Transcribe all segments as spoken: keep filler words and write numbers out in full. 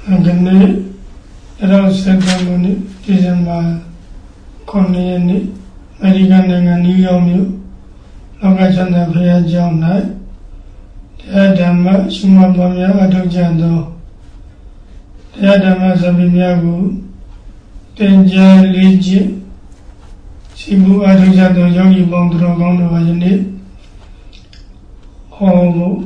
ဒီနေ့တော့စက်တင်ဘာနေ့ဒီဇင်ဘာခုနှစ်ရက်နေ့အမေရိကန်နိုင်ငံနယူးယောက်မြို့လောကချမ်းသာဘုရားကျောင်း၌တရားဓမ္မရှိမှပေါ်များအထောက်ကြသောတရားဓမ္မစပီများကိုတင်ကြားလေးခြင်းရှိမှုအထောက်ကြသောယောဂီပေါင်းသူတော်ကောင်းတို့ဟာယနေ့ဟောဖို့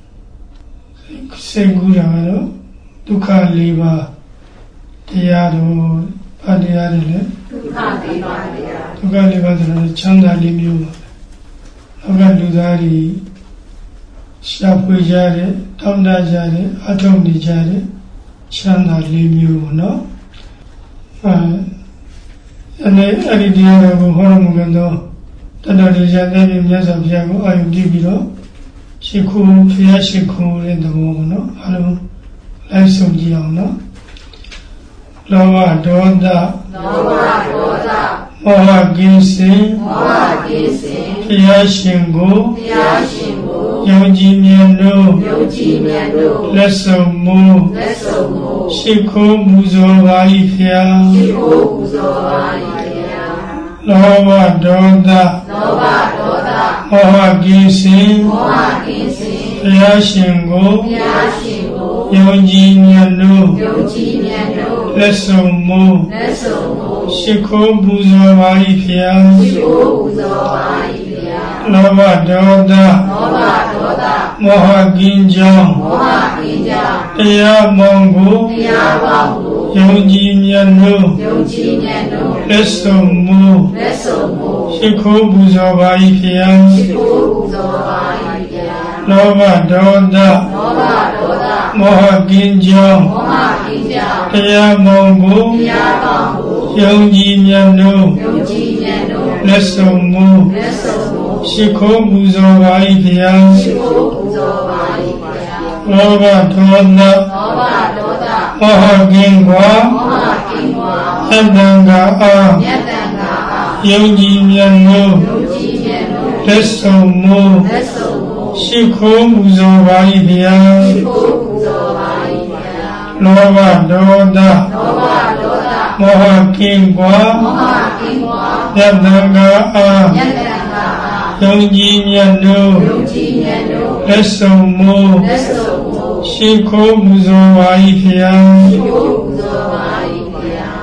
စေကူတာကတော့ဒုက္ခလေးပါးတရားတို့ဘာတရားတွေလဲဒုက္ခလေးပါးတရားဒုက္ခလေးပါးဆိုတော့ချမ်းသာလေးမျိုးပါနောက်ကလူသားတွေရှာဖွေကြတယ်တောင်းတကြတယ်အထောက်နေကြတယ်ချမ်းသာလေးမျိုးပေါ့နော်အဲအဲ့အဲ့ဒီတရားကိုဟောတော်မူသောတတ္တရိယတဲ့မြတ်စွာဘုရားကိုအာရုံပြုပြီးတော့ရှိခိုးဘုရားရှိခိုးတဲ့သဘောပေါ့နော်အားလုံးလိုက်ဆုံးကြည့်အောင်နော်လောဘဒေါသလောဘဒေါသမောဟကိစ္စမောဟကိစ္စဘုရားရှင်ကိုဘုရားရှင်ကိုယုံကြည်မြတ်တို့ယုံကြည်မြတ်တို့လက်ဆုံးမူလက်ဆုံးမူရှိခိုးပူဇော်ပါ၏ဘုရားရှိခိုးပူဇော်ပါ၏ဘုရားလောဘဒေါသလောဘဒေါသမောဟကိစ္စမောဟကိစ္စဘုရားရှင်ကိုဘုရားရှင်ကိုယုံကြည်မြတ်တို့ယုံကြည်မြတ်တို့လက်ဆုံးမူလက်ဆုံးမူရှိခိုးပူဇော်ပါ၏ဘုရားရှိခိုးပူဇော်ပါ၏ဘုရားလောဘဒေါသလောဘဒေါသမောဟကင်းကြောင်းမောဟကင်းကြောင်းတရားမောင်ကိုတရားမောင်ကိုယုံကြည်မြတ်တို့ယုံကြည်မြတ်တို့လက်ဆုံးမူလက်ဆုံးမူရှိခိုးပူဇော်ပါ၏ဘုရားရှိခိုးပူဇော်ပါ၏ဘုရားလောဘဒေါသလောဘဒေါသမောဟကင်းကြောင်းမောဟကင်းကြောင်းတရားမောင်ကိုတရားမောင်ကိုယုံကြည်မြတ်တို့ယုံကြည်မြတ်တို့လက်ဆုံးမူလက်ဆုံးမူရှိခိုးပူဇော်ပါ၏ဘုရားရှိခိုးပူဇော်ပါ၏ဘုရားလောဘဒေါသလောဘဒေါသမောဟကင်းကွာမောဟကင်းကွာယတ္တံကအာယတ္တံကအာယုံကြည်မြတ်တို့ယုံကြည်မြတ်တို့လက်ဆုံးမူလက်ဆုံးမူရှိခိုးပူဇော်ပါ၏ဘုရားရှိခိုးပူဇော်ပါ၏ဘုရားလောဘဒေါသလောဘဒေါသမောဟကင်းကွာမောဟကင်းကွာယတ္တံကအာယတ္တံကအာယုံကြည်မြတ်တို့ယုံကြည်မြတ်တို့လက်ဆုံးမူလက်ဆုံးမူရှိခိုးပူဇော်ပါ၏ဘုရားရှိခိုးပူဇော်ပါ၏ဘုရား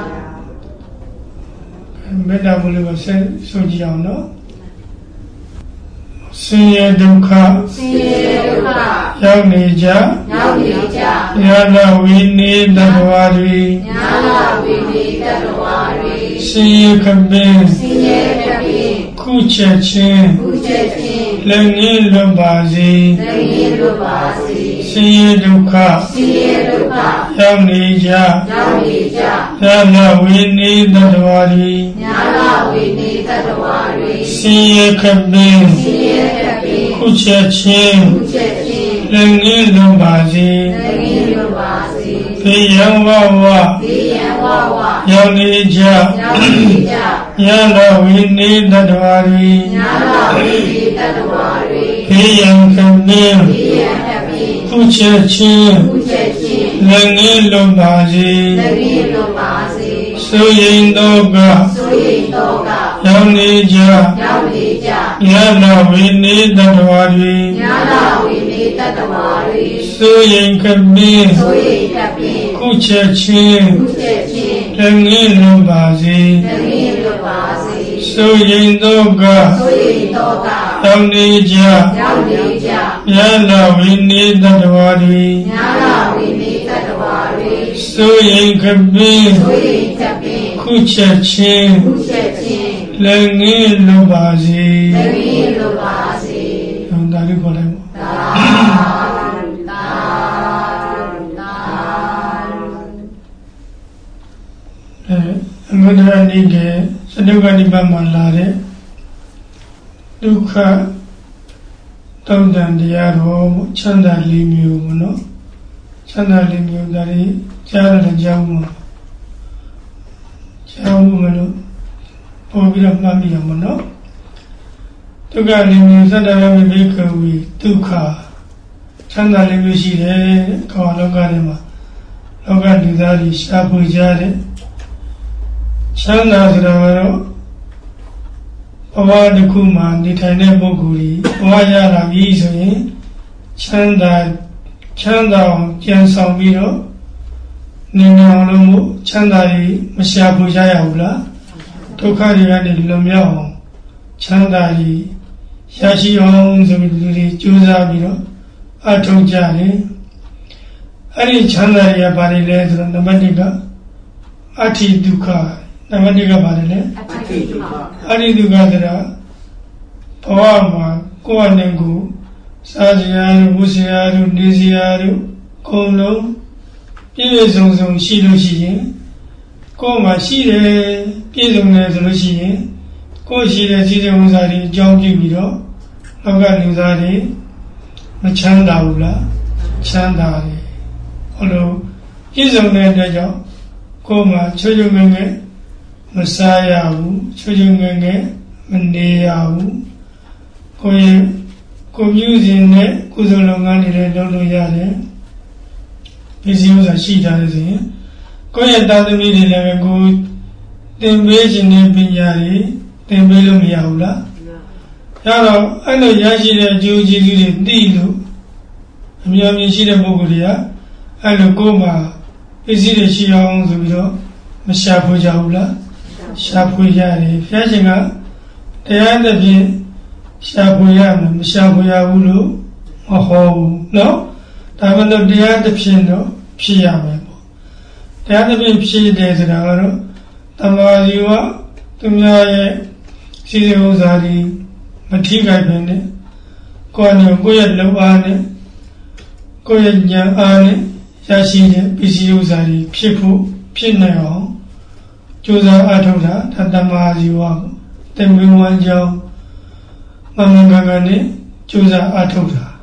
မေတ္တာမူလေးကိုဆက်ဆိုကြည့်အောင်နော်ဆင်းရဲဒုက္ခဆင်းရဲဒုက္ခရောက်နေကြရောက်နေကြညာနာဝိနေတ္တဝါတွေညာနာဝိနေတ္တဝါတွေဆင်းရဲခပင်ဆင်းရဲခပင်ခုချက်ချင်းခုချက်ချင်းလည်းငင်းလွတ်ပါစေလည်းငင်းလွတ်ပါစေဆင်းရဲဒုက္ခဆင်းရဲဒုက္ခရောက်နေကြရောက်နေကြညာနာဝိနေတ္တဝါတွေညာနာဝိနေတ္တဝါတွေဆင်းရဲခပင်ဆင်းရဲခုချက်ချင်းခုချက်ချင်းလည်းငင်းလွတ်ပါစေလည်းငင်းလွတ်ပါစေသေယံဝဝသေယံဝဝရောက်နေကြရောက်နေကြညာနာဝိနေတ္တဝါတွေညာနာဝိနေတ္တဝါတွေသေယံခပင်သေယံခပင်ခုချက်ချင်းခုချက်ချင်းလည်းငင်းလွတ်ပါစေလည်းငင်းလွတ်ပါစေဆိုရင်တော့ကဆိုရင်တော့ကရောက်နေကြရောက်နေကြညာနာဝိနေတ္တဝါတွေညာနာဝိနေတ္တဝါတွေဆိုရင်ခပင်ဆိုရင်ခပင်ခုချက်ချင်းခုချက်ချင်းလည်းငင်းလွတ်ပါစေလည်းငင်းလွတ်ပါစေဆိုရင်တော့ကဆိုရင်တော့ကရောက်နေကြရောက်နေကြညာနာဝိနေတ္တဝါတွေညာနာဝိနေတ္တဝါတွေဆိုရင်ခပင်ဆိုရင်ခပင်ခုချက်ချင်းခုချက်ချင်းလည်းငင်းလွတ်ပါစေလည်းငင်းလွတ်ပါစေဒါလေးခေါ်လိုက်ပါသာသာသာအဲအမဒရဏိကေစတုကနိဗ္ဗာန်မှာလာတဲ့ဒုက္ခတောင်းတန်တရားတော်ချမ်းသာလေးမျိုးပေါ့နော်ချမ်းသာလေးမျိုးဒါတွေကြားရတဲ့ကြောင်းမှာကြောင်းမလို့ပေါ်ပြီးတော့မှတ်မိရမှာနော်ဒုက္ခလေးမျိုးသတ္တဝါမိဘေကဝီဒုက္ခချမ်းသာလေးမျိုးရှိတယ်ခေါ်လောကထဲမှာလောကလူသားတွေရှားဖွေကြတဲ့ချမ်းသာဆိုတာကတော့ဘဝတစ်ခုမှာနေထိုင်တဲ့ပုဂ္ဂိုလ်ကြီးဘဝရလာပြီဆိုရင်ချမ်းသာချမ်းသာအောင်ကြံဆောင်ပြီးတော့နေနေအောင်လို့မို့ချမ်းသာကြီးမရှာဖွေကြရဘူးလားဒုက္ခတွေကနေလွန်မြောက်အောင်ချမ်းသာကြီးရရှိအောင်ဆိုပြီးလူတွေကြိုးစားပြီးတော့အထောက်ကြတယ်အဲ့ဒီချမ်းသာတွေကဘာတွေလဲဆိုတော့နံပါတ်တစ်ကအဋ္ဌိဒုက္ခနံပါတ်တစ်ကဘာလဲလဲအဋ္ဌိဒုက္ခအဋ္ဌိဒုက္ခဆိုတာဘဝမှာကိုယ်အနေကိုစားစရာတို့ဝတ်စရာတို့နေစရာတို့အကုန်လုံးပြည့်ပြည့်စုံစုံရှိလို့ရှိရင်ကိုယ်မှာရှိတယ်ပြည့်စုံတယ်ဆိုလို့ရှိရင်ကိုယ်ရှိတဲ့စီးစိမ်ဥစ္စာတွေအကြောင်းပြုပြီးတော့လောကလူသားတွေမချမ်းသာဘူးလားချမ်းသာတယ်ဟောလို့ပြည့်စုံတဲ့အတွက်ကြောင့်ကိုယ်မှာချွတ်ချွတ်ငယ်ငယ်မစားရဘူးချွတ်ချွတ်ငယ်ငယ်မနေရဘူးကိုယ်ရဲ့ကိုမျိုးစဉ်နဲ့ကုသိုလ်လုပ်ငန်းတွေလည်းလုပ်လို့ရတယ်ပစ္စည်းဥစ္စာရှိထားတယ်ဆိုရင်ကိုယ့်ရဲ့တာသမီတွေလည်းပဲကိုသင်ပေးခြင်းနဲ့ပညာတွေသင်ပေးလို့မရဘူးလားရတော့အဲ့လိုရရှိတဲ့အကျိုးကျေးဇူးတွေသိလို့အများကြီးရှိတဲ့ပုဂ္ဂိုလ်တွေကအဲ့လိုကိုယ်မှာပစ္စည်းတွေရှိအောင်ဆိုပြီးတော့မရှာဖွေကြဘူးလားရှာဖွေရတယ်ဘုရားရှင်ကတရားသဖြင့်ရှာဖွေရမယ်မရှာဖွေရဘူးလို့မဟောဘူးနော်ဒါမှမဟုတ်တရားသဖြင့်တော့ဖြစ်ရမယ်ပေါ့တရားသဖြင့်ဖြစ်တယ်ဆိုတာကတော့တမာရီဝသူများရဲ့စီစဉ်ဥစ္စာတွေမထိခိုက်ပဲနဲ့ကိုယ်နဲ့ကိုယ့်ရဲ့လုံအားနဲ့ကိုယ့်ရဲ့ဉာဏ်အားနဲ့ရရှိတဲ့ပစ္စည်းဥစ္စာတွေဖြစ်ဖို့ဖြစ်နိုင်အောင်ကြိုးစားအားထုတ်တာဒါတမာရီဝပေါ့တမင်ဝမ်းကြောင်းမမင်္ဂကနဲ့ကြိုးစားအားထုတ်တာ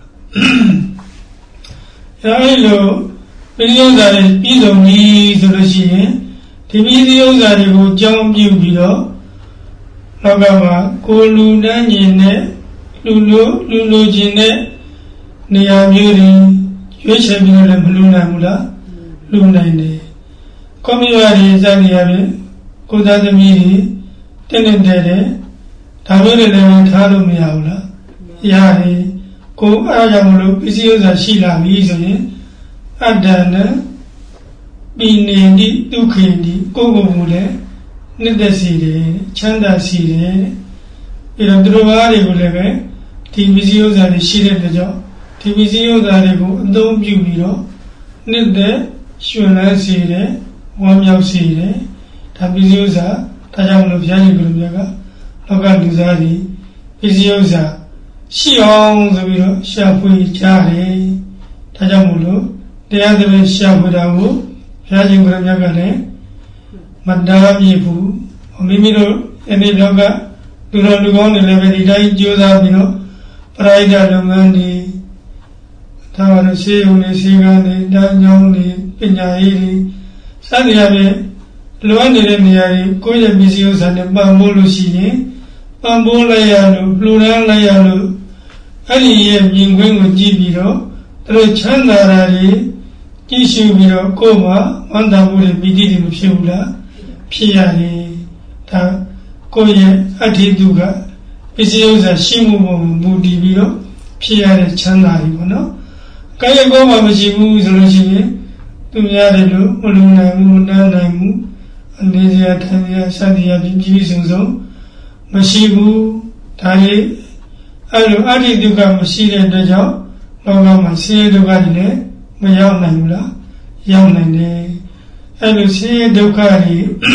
အဲဒီလိုပစ္စည်းဥစ္စာတွေပြည်စုံကြီးဆိုလို့ရှိရင်ဒီပစ္စည်းဥစ္စာတွေကိုကြောင်းပြုပြီးတော့လောကမှာကိုလူတန်းကျင်နဲ့လူလူလူလူကျင်တဲ့နေရာမျိုးတွေရွေးချယ်ပြီးတော့လည်းမလူနိုင်ဘူးလားလူနိုင်တယ်ကွန်ပျူတာတွေစနေရပြီကိုသားသမီးတွေတင်းတင်းတဲတဲဒါမျိုးတွေလည်းထားလို့မရဘူးလားရတယ်ကိုအားကြောင့်မလို့ပစ္စည်းဥစ္စာရှိလာပြီဆိုရင်အတ္တနဲ့ပိနေတိဒုက္ခိတိကိုယ်ကိုယ်မူလည်းနှစ်သက်စီတယ်ချမ်းသာစီတယ်ပြီးတော့သူတို့ဘာတွေကိုလည်းပဲဒီပစ္စည်းဥစ္စာတွေရှိတဲ့အတွက်ကြောင့်ဒီပစ္စည်းဥစ္စာတွေကိုအသုံးပြုပြီးတော့နှစ်သက်ရှင်လန်းစီတယ်ဝမ်းမြောက်စီတယ်ဒါပစ္စည်းဥစ္စာဒါကြောင့်မလို့ဘုရားရှင်ကိုယ်တော်ကလောကလူသားတွေပစ္စည်းဥစ္စာရှိအောင်ဆိုပြီးတော့ရှာဖွေကြတယ်ဒါကြောင့်မို့လို့တရားသဖြင့်ရှာဖွေတာကိုဘုရားရှင်ကိုယ်တော်ကလည်းမတားမြစ်ဘူးမိမိတို့ယနေ့လောကလူတော်လူကောင်းတွေလည်းပဲဒီတိုင်းကြိုးစားပြီးတော့ပရိဒတ်လုပ်ငန်းတွေဒါမှတော့ရှေးုံတွေရှေးကန်းတွေတန်းကြောင်းတွေပညာရေးတွေစသည်အပြင်လွမ်းနေတဲ့နေရာတွေကိုယ့်ရဲ့ပစ္စည်းဥစ္စာနဲ့ပံ့ပိုးလို့ရှိရင်ပံ့ပိုးလိုက်ရလို့လှူဒန်းလိုက်ရလို့အဲ့ဒီရဲ့မြင်ကွင်းကိုကြည့်ပြီးတော့သူတို့ချမ်းသာတာတွေကြည့်ရှုပြီးတော့ကိုယ်မှာဝမ်းသာမှုတွေပီတိတွေမဖြစ်ဘူးလားဖြစ်ရတယ်ဒါကိုယ့်ရဲ့အဋ္ဌိဒုက္ခပစ္စည်းဥစ္စာရှိမှုပုံမူတည်ပြီးတော့ဖြစ်ရတဲ့ချမ်းသာတွေပေါ့နော်ကာယကိုယ်မှာမရှိဘူးဆိုလို့ရှိရင်သူများတွေလို့မလုံနိုင်ဘူးမနှမ်းနိုင်ဘူးအနေစရာထိုင်စရာစသည်အပြင်ပြည်စုံစုံမရှိဘူးဒါလေးအဲ့လိုအဋ္ဌိဒုက္ခမရှိတဲ့အတွက်ကြောင့်လောကမှာဆင်းရဲဒုက္ခတွေလည်းမရောက်နိုင်ဘူးလားရောက်နိုင်တယ်အဲ့လိုဆင်းရဲဒုက္ခတွေ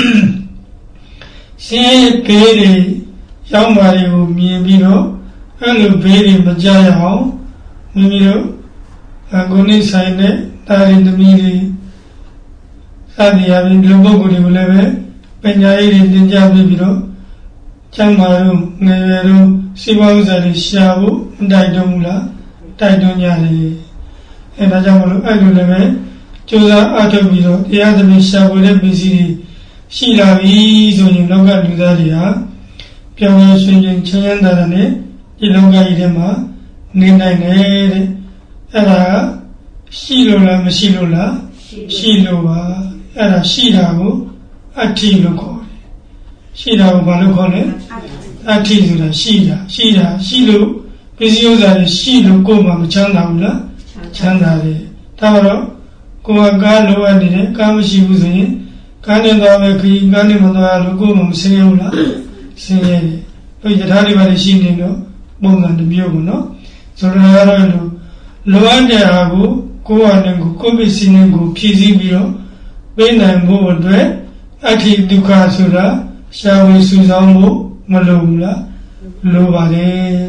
ဆင်းရဲဘေးတွေရောက်มาတွေကိုမြင်ပြီးတော့အဲ့လိုဘေးတွေမကြရအောင်မိမိတို့ကိုယ်နဲ့ဆိုင်တဲ့တာရင်သမီးတွေစသည်အပြင်လူပုဂ္ဂိုလ်တွေကိုလည်းပဲပညာရေးတွေသင်ကြားပြီးပြီးတော့ကျမ်းမာတို့ငယ်ရွယ်တို့စိတ်ဝဥစ္စာတွေရှာဖို့မတိုက်တွန်းဘူးလားတိုက်တွန်းကြတယ်အဲဒါကြောင့်မလို့အဲ့လိုလည်းပဲကြိုးစားအားထုတ်ပြီးတော့တရားသဖြင့်ရှာဖွေတဲ့ပစ္စည်းတွေရှိလာပြီဆိုရင်လောကလူသားတွေဟာပြောင်းလဲရွှင်ရွှင်ချမ်းချမ်းသာသာနဲ့ဒီလောကကြီးထဲမှာနေနိုင်တယ်တဲ့အဲ့ဒါရှိလို့လားမရှိလို့လားရှရှိလို့ပါအဲ့ဒါရှိတာကိုအတ္တိလို့ခေါ်တယ်ရှိတာကိုဘာလို့ခေါ်လဲအတ္တိဆိုတာရှိတာရှိတာရှိလို့ပစ္စည်းဥစ္စာတွေရှိလို့ကိုယ်မှမချမ်းသာဘူးလားချမ်းသာတယ်ဒါတော့ကိုယ်ကကားလိုအပ်နေတယ်ကားမရှိဘူးဆိုရင်ကားနဲ့သွားမယ်ခရီးကားနဲ့မသွားလို့ကိုယ်မှမဆင်းရဘူးလားဆင်းရဲတယ်တို့ယထာတွေပါရှိနေတော့ပုံစံတစ်မျိုးကိုနော်ဆိုတော့ကတော့လိုလိုအပ်တဲ့ဟာကိုကိုယ်အနေနဲ့ကိုယ်ပစ္စည်းနဲ့ကိုဖြည့်ဆည်းပြီးတော့ပေးနိုင်ဖို့အတွက်အဋ္ဌိဒုက္ခဆိုတာရှားဝေစုဆောင်ဖို့မလိုဘူးလားလိုပါတယ်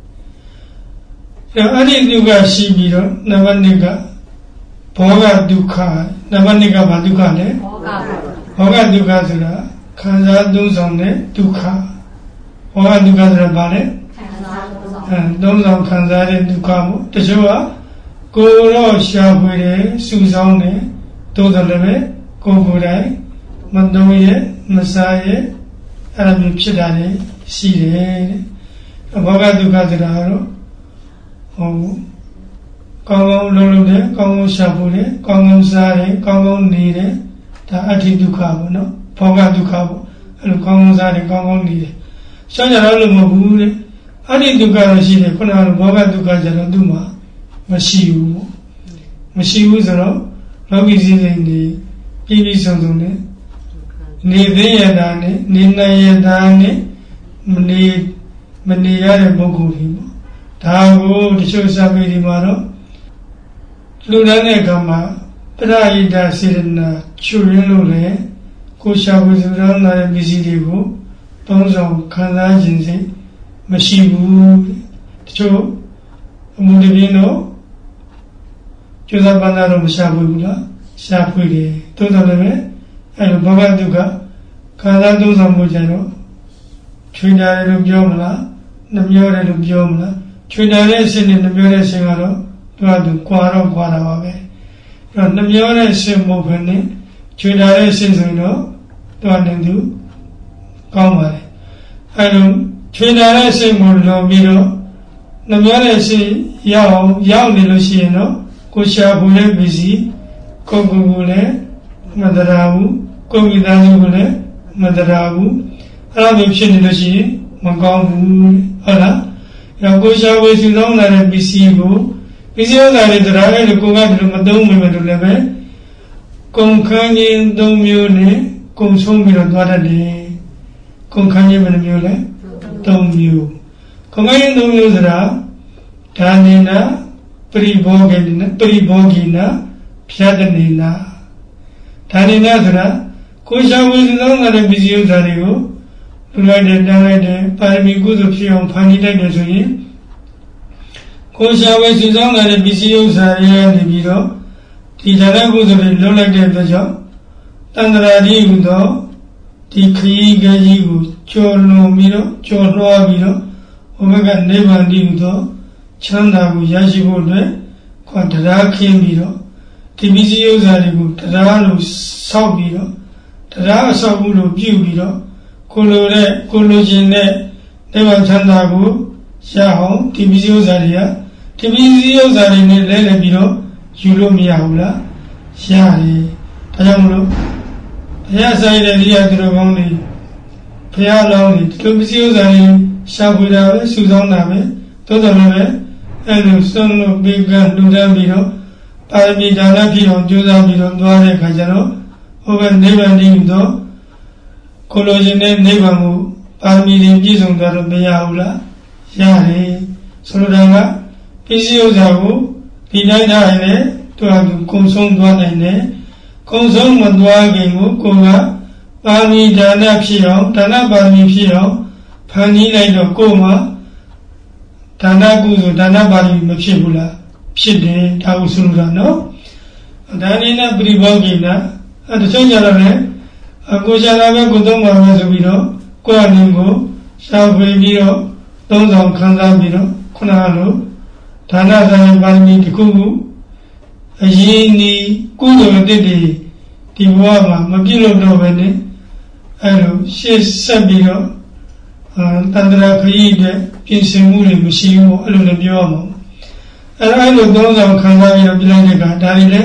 အဲအဋ္ဌိဒုက္ခရှိပြီးတော့နံပါတ်နှစ်ကဘောဂဒုက္ခနံပါတ်နှစ်ကဘာဒုက္ခလဲဘောဂဒုက္ခဆိုတာခံစားသုံးဆောင်တဲ့ဒုက္ခဘောဂဒုက္ခဆိုတာဘာလဲခံစားသုံးဆောင်ခံစားတဲ့ဒုက္ခမို့တချို့ကကိုယ်တော့ရှားဖွေတယ်စုဆောင်တယ်သို့တော်လည်းပဲကိုယ်ကိုယ်တိုင်မသုံးရဲ့မစားရဲ့အဲ့လိုမျိုးဖြစ်တာလေရှိတယ်တဲ့ဘောဂဒုက္ခဆိုတာကတော့ဟိုကောင်းကောင်းလုံးလုံးတယ်ကောင်းကောင်းရှာဖွေတယ်ကောင်းကောင်းစားတယ်ကောင်းကောင်းနေတယ်ဒါအဋ္ဌိဒုက္ခပေါ့နော်ဘောဂဒုက္ခပေါ့အဲ့လိုကောင်းကောင်းစားတယ်ကောင်းကောင်းနေတယ်ရှင်းကြတော့လို့မဟုတ်ဘူးတဲ့အဋ္ဌိဒုက္ခတော့ရှိတယ်ခုနကဘောဂဒုက္ခကျတော့သူ့မှာမရှိဘူးပေါ့မရှိဘူးဆိုတော့လောကီစည်းစိမ်တွေပြည်ပြည်စုံစုံနဲ့နေသေးရတာနဲ့နေနိုင်ရတာနဲ့မနေမနေရတဲ့ပုဂ္ဂိုလ်တွေပေါ့ဒါကိုတချို့စာပေတွေမှာတော့လူတန်းတဲ့အခါမှာပရဟိတစေတနာချွရင်းလို့လေကိုရှာဖွေစုဆောင်းလာတဲ့ပစ္စည်းတွေကိုသုံးဆောင်ခံစားခြင်းစိတ်မရှိဘူးတချို့အမှုတပြင်းတော့ကျိုးစားပန်းသားတော့မရှာဖွေဘူးလားရှာဖွေတယ်သို့တော်လည်းပဲအဲ့လိုဘောဂဒုက္ခခံစားသုံးဆောင်မှုကြတော့ချွေတာတယ်လို့ပြောမလားနှမျောတယ်လို့ပြောမလားချွေတာတဲ့အဆင့်နဲ့နှမျောတဲ့အဆင့်ကတော့သူကသူကွာတော့ကွာတာပါပဲအဲ့တော့နှမျောတဲ့အဆင့်မဟုတ်ဘဲနဲ့ချွေတာတဲ့အဆင့်ဆိုရင်တော့သူကလည်းသူကောင်းပါတယ်အဲ့လိုချွေတာတဲ့အဆင့်ကိုလောပြီးတော့နှမျောတဲ့အဆင့်ရောက်အောင်ရောက်နေလို့ရှိရင်တော့ကိုရှာဖွေတဲ့ပစ္စည်းကိုယ်ကိုယ်ကိုလည်းမတရာဘူးကိုယ်မိသားစုကိုလည်းမတရာဘူးအဲ့လိုမျိုးဖြစ်နေလို့ရှိရင်မကောင်းဘူးဟုတ်လားအဲ့တော့ကိုရှာဖွေစုဆောင်းလာတဲ့ပစ္စည်းကိုပစ္စည်းဥစ္စာတွေတရားအဲ့လိုကိုယ်ကဒီလိုမသုံးမိမယ်လို့လည်းပဲကုန်ခန်းခြင်းသုံးမျိုးနဲ့ကုန်ဆုံးပြီးတော့သွားတတ်တယ်ကုန်ခန်းခြင်းဘယ်နှမျိုးလဲသုံးမျိုးကုန်ခန်းခြင်းသုံးမျိုးဆိုတာဒါနေနာပရိဘောဂိနပရိဘောဂိနာဖြတ်တနေနာဒါနေနာဆိုတာကိုရှာဝေစုဆောင်းလာတဲ့ပစ္စည်းဥစ္စာတွေကိုလူလိုက်တယ်တန်းလိုက်တယ်ပါရမီကုသိုလ်ဖြစ်အောင်ဖန်တီးလိုက်တယ်ဆိုရင်ကိုရှာဝေစုဆောင်းလာတဲ့ပစ္စည်းဥစ္စာတွေကနေပြီးတော့ဒီဒါနကုသိုလ်တွေလုပ်လိုက်တဲ့အတွက်ကြောင့်တန္တရာတိဟူသောဒီခရီးကကြီးကိုကျော်လွန်ပြီးတော့ကျော်လွှားပြီးတော့ဘုရားကနိဗ္ဗာန်တည်ဟူသောချမ်းသာကိုရရှိဖို့အတွက်ခွန်တရားခင်းပြီးတော့ဒီပစ္စည်းဥစ္စာတွေကိုတရားလို့ဆောက်ပြီးတော့တရားအဆောက်အဦလို့ပြုပြီးတော့ကိုလိုတဲ့ကိုလိုချင်တဲ့နိဗ္ဗာန်ချမ်းသာကိုရအောင်ဒီပစ္စည်းဥစ္စာတွေကဒီပစ္စည်းဥစ္စာတွေနဲ့လဲလှယ်ပြီးတော့ယူလို့မရဘူးလားရတယ်ဒါကြောင့်မလို့ဘုရားဆိုင်တဲ့ဒီရသူတော်ကောင်းတွေဘုရားလောင်းတွေဒီလိုပစ္စည်းဥစ္စာတွေရှာဖွေတာပဲစုဆောင်းတာပဲသို့တော်လည်းပဲအဲ့လိုစွန့်လို့ပြီးကလူတန်းပြီးတော့ပါရမီဒါနဖြစ်အောင်ကြိုးစားပြီးတော့သွားတဲ့အခါကျတော့ဟိုဘက်နိဗ္ဗာန်တည်တော့ကိုလိုချင်တဲ့နိဗ္ဗာန်ကိုပါရမီတွေပြည့်စုံသွားတော့မရဘူးလားရတယ်ဆိုလိုတာကပစ္စည်းဥစ္စာကိုဒီတိုင်းထားရင်လည်းသူကသူကုံဆုံးသွားနိုင်တယ်ကုံဆုံးမသွားခင်ကိုကိုကပါရမီဒါနဖြစ်အောင်ဒါနပါရမီဖြစ်အောင်ဖန်တီးလိုက်တော့ကိုယ်မှာဒါနကုသိုလ်ဒါနပါရမီမဖြစ်ဘူးလားဖြစ်တယ်ဒါကိုဆိုလိုတာနော်ဒါနည်းပရိဘောဂိနာအဲတချို့ကြတော့လည်းကိုရှာလာပဲကိုသုံးပါပဲဆိုပြီးတော့ကိုယ့်အနေကိုရှာဖွေပြီးတော့သုံးဆောင်ခံစားပြီးတော့ခုနကလိုဒါနဆိုင်ပါရမီတစ်ခုခုအရင်ဒီကုသိုလ်တစ်တွေဒီဘဝမှာမပြည့်လို့တော့ပဲနဲ့အဲလိုရှေ့ဆက်ပြီးတော့တန္တရာခရီးအတွက်ပြင်ဆင်မှုတွေမရှိဘူးအဲ့လိုလည်းပြောရမှာအဲ့ဒါအဲ့လိုသုံးဆောင်ခံစားပြီးတော့ပြလိုက်တဲ့ကဒါတွေလည်း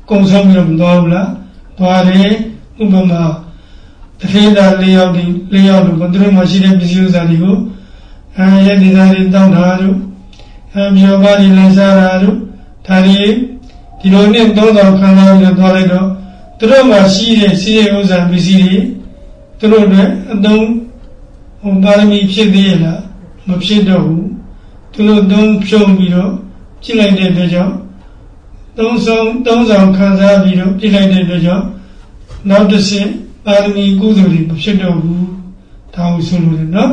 ကုံဆောင်ပြီးတော့မသွားဘူးလားသွားတယ်ဥပမာတထေးသားလေးယောက်ဒီလေးယောက်လို့သူတို့မှရှိတဲ့ပစ္စည်းဥစ္စာတွေကိုအဲရဲ့ဒီသားတွေတောင်းတာတို့အဲမြေပါတွေလည်းစားတာတို့ဒါတွေဒီလိုနဲ့သုံးဆောင်ခံစားပြီးတော့သွားလိုက်တော့သူတို့မှရှိတဲ့စီးရဲဥစ္စာပစ္စည်းတွေသူတို့နဲ့အသုံးဟိုပါရမီဖြစ်သေးရလားမဖြစ်တော့ဘူးသူတို့သုံးဖြုံပြီးတော့ကြည့်လိုက်တဲ့အတွက်ကြောင့်သုံးဆောင်သုံးဆောင်ခံစားပြီးတော့ကြည့်လိုက်တဲ့အတွက်ကြောင့်နောက်တစ်ဆင့်ပါရမီကုသိုလ်တွေမဖြစ်တော့ဘူးဒါကိုဆိုလို့နော်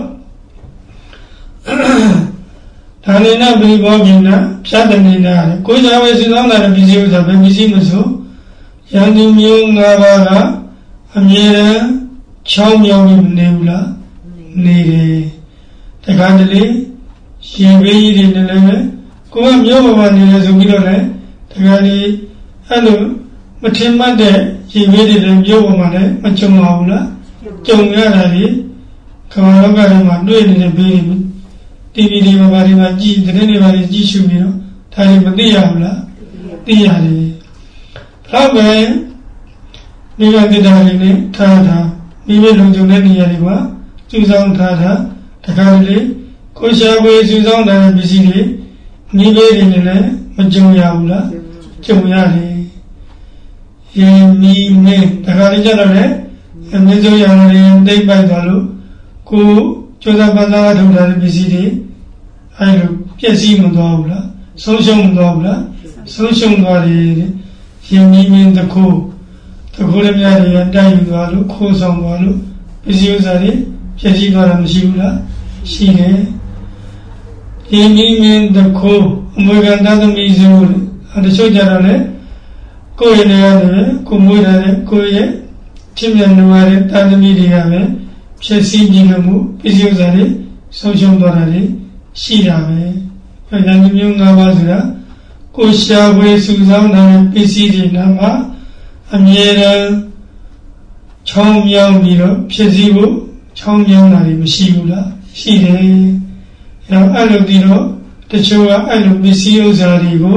ဒါနဲ့နဘိဘောကိနာဖြတ်တနေတာကိုယ်စားဝေစုဆောင်တာပစ္စည်းဥစ္စာပဲပစ္စည်းမဆိုယန္တိမျိုး၅ပါးကအမြဲတမ်းချောင်းမြောင်းပြီးမနေဘူးလားနေတယ်တခါတလေရှင်ဘေးကြီးတွေလည်းပဲကိုယ်ကမျိုးပေါ်မှာနေရဆိုပြီးတော့လည်းတခါလေအဲ့လိုမထင်မှတ်တဲ့ရှင်ဘေးတွေလည်းမျိုးပေါ်မှာလည်းမကြုံပါဘူးလားကြုံရတာလေခမလောကထဲမှာတွေ့နေတဲ့ဘေးတွေတီဗီတွေမှာဘာတွေမှာကြည့်တဲ့နေပါတွေကြည့်ရှုပြီးတော့ဒါတွေမသိရဘူးလားသိရတယ်တော့ပဲမိဘတိတာတွေနဲ့ထားတာမိဘလုံခြုံတဲ့နေရာတွေမှာကျူဆောင်ထားတာတခါလေကိုရှာဝေကျူဆောင်တဲ့ပစ္စည်းတွေမိဘတွေနဲ့လည်းမကြုံရဘူးလားကြုံရတယ်ယင်မီမင်းတခါလေကြတော့လေအမြင့်ဆုံးရံတွေတိတ်ပိုက်သွားလို့ကိုကျိုးစားပန်းစားထုတ်ထားတဲ့ပစ္စည်းတွေအဲလိုပြည့်စည်မသွားဘူးလားဆုံးရှုံးမသွားဘူးလားဆုံးရှုံးသွားတယ်ယင်မီမင်းတခိုးတခိုးလည်းများတယ်တိုက်ယူသွားလို့ခိုးဆောင်သွားလို့ပစ္စည်းဥစ္စာတွေပြည့်စည်သွားတာမရှိဘူးလားရှိတယ်ယင်မီမင်းတခိုးအမွေခံတသမီးစုအဲတချို့ကြတော့လေကိုယ်ရဲ့နေရာတွေကိုမွေးထားတဲ့ကိုယ့်ရဲ့ဖြစ်မြင်နေရတဲ့တသမီးတွေကပဲဖြစ်စည်းခြင်းမှုပစ္စည်းဥစ္စာတွေဆုံးရှုံးသွားတာတွေရှိတာပဲအဲဒါမျိုး၅ပါးဆိုတာကိုရှာဝေစုဆောင်တဲ့ပစ္စည်းတွေနာမှာအမြဲတမ်းချောင်းမြောင်းပြီးတော့ဖြစ်စည်းဖို့ချောင်းမြောင်းတာတွေမရှိဘူးလားရှိတယ်အဲတော့အဲ့လိုပြီးတော့တချို့ကအဲ့လိုပစ္စည်းဥစ္စာတွေကို